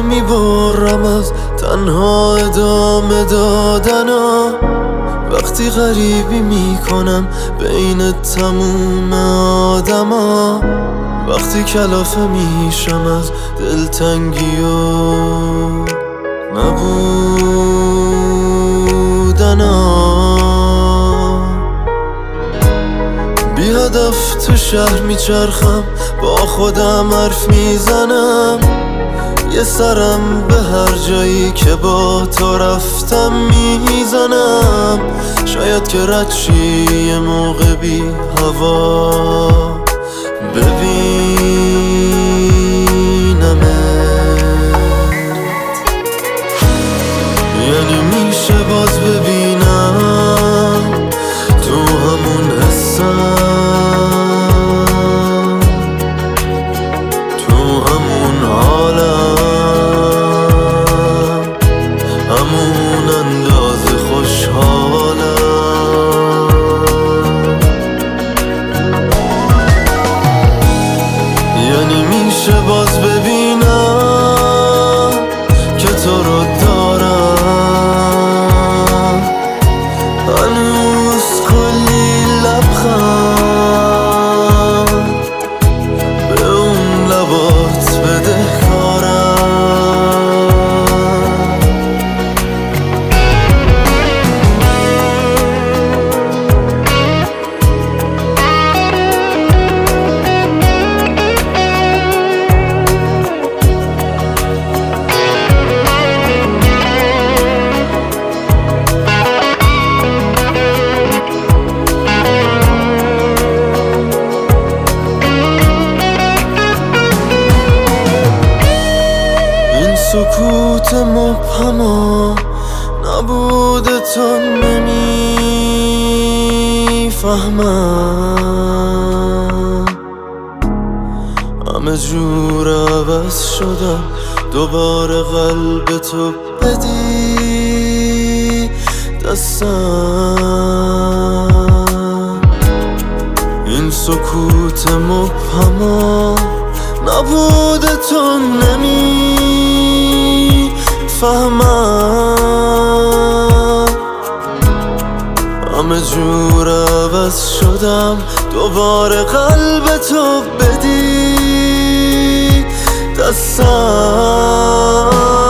میبرم از تنها ادامه دادنا، وقتی غریبی میکنم بین تموم آدما، وقتی کلافه میشم از دلتنگی و نبودنا، بی هدف تو شهر میچرخم، با خودم حرف میزنم، یه سرم به هر جایی که با تو رفتم میزنم، شاید که رد شی یه موقع بی هوا ببینمت، یعنی میشه باز ببینم تو همون حسم، تو همون حالم، همون اندازه خوشحالم، یعنی میشه باز ببینم که تو رو دارم، هنوز کلی لبخند به اون لبات بدهکارم، سکوت مبهما نبود تو نمیفهمم، همه جور عوض شدم، دوباره قلب تو بدی دستم، این سکوت مبهما نبود تو نمیفهمم، همه جور عوض شدم، دوباره قلب تو بدی دستم.